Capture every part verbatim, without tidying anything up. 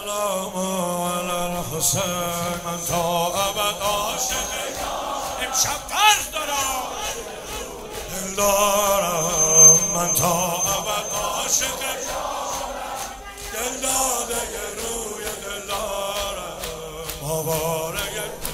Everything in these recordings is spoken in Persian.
السلام علی الحسین. من تا ابد عاشق امشب فرض دارم دل دارم. من تا ابد عاشق دل داده روی دل دارم. مبارک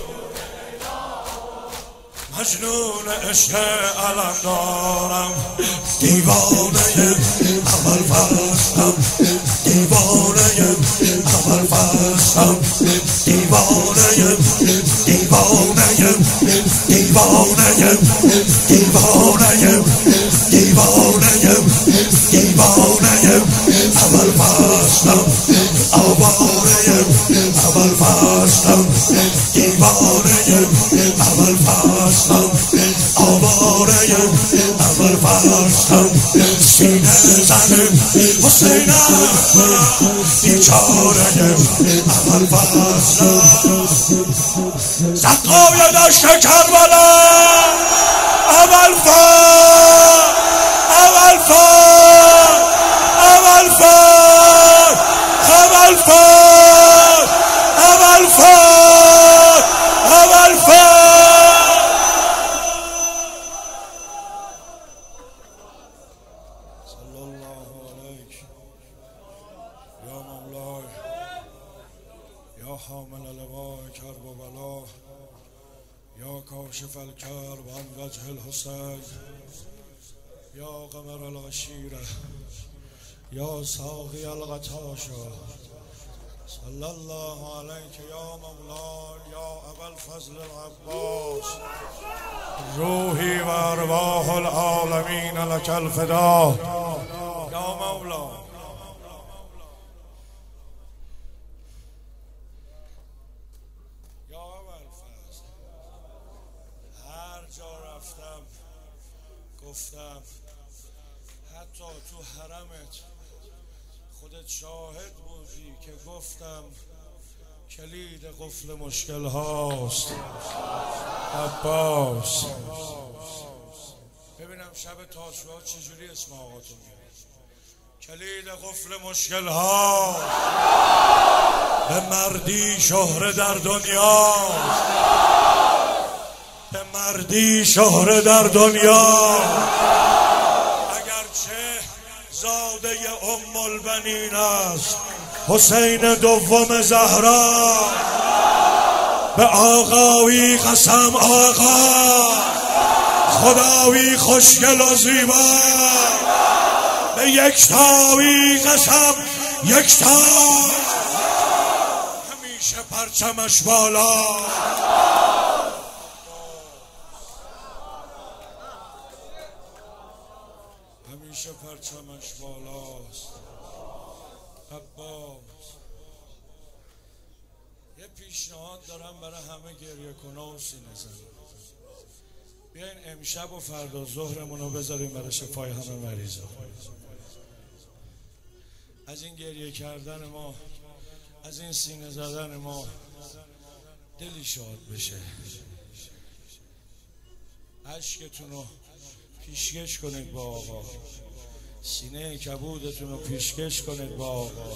مجنون عشق علم دارم. دیوانه اول فرستم، دیوانه اول فرستم، دیوانه دیوانه دیوانه دیوانه دیوانه دیوانه اول فرستم، آواره اول فرستم، دیوانه اول فرستم، آواره اول فرستم. سینه زن حسینم بیچاره اول فرستم. سقای دشت کربلا اول فرست، اول فرست، اول فرست، اول فرست، اول فرست، اول فرست. صلی الله علیک یا مولای یا حامل لوای کرب و بلا یا کاشف الکرب عن وجه الحسین یا قمر العشیره یا ساقی القطاشا. صلی الله علیک یا مولای یا ابوالفضل العباس. روحی و ارواح العالمین لک الفدا یا مولا. یا ابوالفضل هر جا رفتم گفتم، حتی تو حرمت خودت شاهد بودی که گفتم کلید قفل مشکل هاست عباس. ببینم شب تاسوعا چجوری اسم آقاتون میاد. کلید قفل مشکل هاست، به مردی شهره در دنیا، به مردی شهره در دنیا. اگرچه زاده ام البنین است حسین دوم زهرا، به آقایی قسم آقا، خداوی خوشگل و زیبا، به یکتایی قسم یکتا، همیشه پرچمش بالا. همیشه پرچمش بالاست عباس. یه پیشنهاد دارم برای همه گریه کنه و سینه زن. بیاین امشب و فردا ظهرمون رو بذاریم برای شفای همه مریضا. از این گریه کردن ما، از این سینه زدن ما دلی شاد بشه. اشکتون رو پیشکش کنید با آقا، سینه کبودتون رو پیشکش کنید با آقا،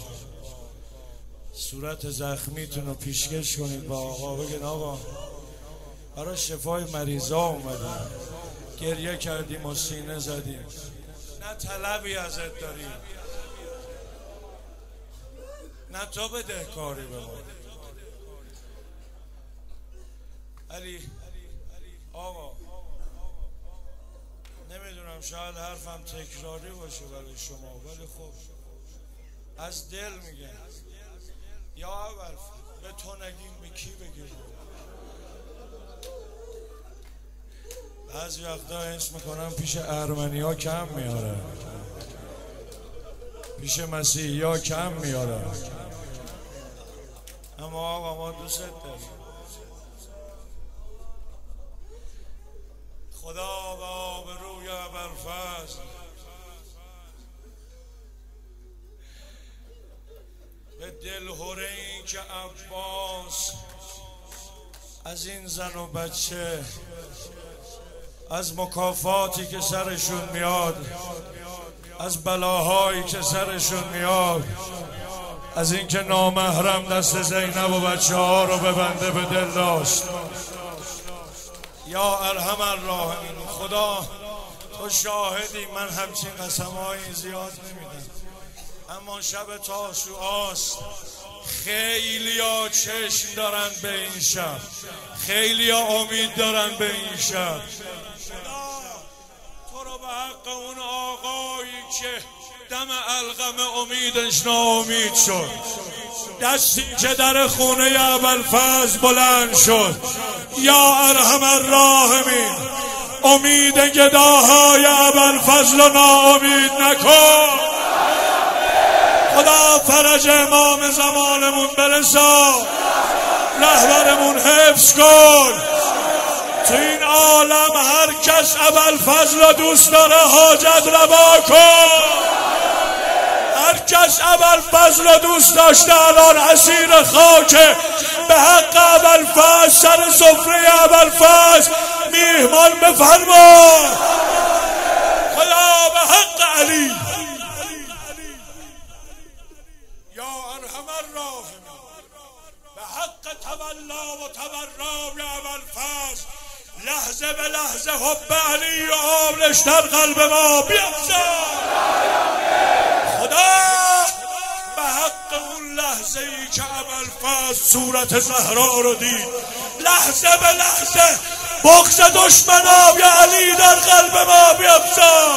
صورت زخمیتون رو پیشکش کنید با آقا. بگید آقا برای شفای مریضا اومدیم، گریه کردیم و سینه زدیم، نه طلبی ازت داریم، نه تو بدهکاری به ما. علی آقا نمیدونم شاید حرفم تکراری باشه برای شما، ولی خب از دل میگم یا اول به تو نگیم به کی بگیم. بعضی وقتا حس میکنم پیش ارمنی ها کم میاره، پیش مسیحی ها کم میاره، اما آقا ما دوست داریم. خدا به آبروی ابوالفضل به دلهره این که عباس از این زن و بچه، از مکافاتی که سرشون میاد، از بلاهایی که سرشون میاد، از اینکه نامحرم دست زینب و بچه ها رو ببنده به دل داشت. یا ارحم الراحمین، خدا تو شاهدی، من همچین قسمایی زیاد نمیدم، اما شب تاسوعاست، خیلی ها چشم دارن به این شب، خیلی ها امید دارن به این شب. تو رو به حق اون آقایی که دم القم امیدش ناامید شد، دستی که در خونه ابوالفضل بلند شد، یا ارحم الراحمین، امید گداهای ابوالفضل رو ناامید نکن. خدا فرج امام زمانمون برسا، رهبرمون حفظ کن. تو این عالم هر کس ابوالفضل رو دوست داره حاجت روا کن. هر کس ابوالفضل رو دوست داشته الان اسیر خاکه، به حق ابوالفضل سر سفره ابوالفضل میهمان بفرما. خدا به حق علی، یا ارحم الراحمین، به حق تولا و تبرا به ابوالفضل، لحظه به لحظه حب علی و آبرش در قلب ما بیفزا. خدا به حق اون لحظه ای که ابوالفضل صورت زهرا رو دید، لحظه به لحظه بغض دشمنای علی در قلب ما بیفزا.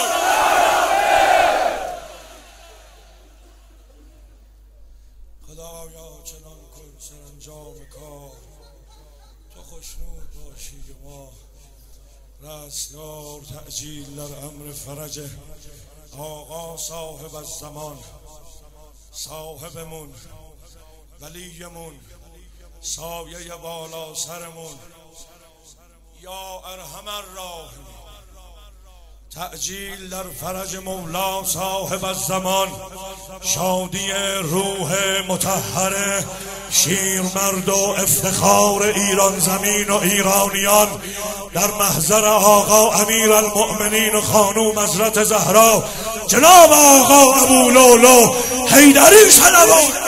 خدایا چنان کن سرانجام کار، تو خوشنود باشی ما رستگار، تعجیل در امر فرج آقا صاحب الزمان، صاحبمون، ولیمون، سایه بالا سرمون، یا ارحم الراحمین، تعجیل در فرج مولا صاحب الزمان، شادی روح مطهر شیرمرد و افتخار ایران زمین و ایرانیان در محضر آقا امیر المؤمنین و خانوم حضرت زهرا جناب آقا ابولولو حیدری صلوات.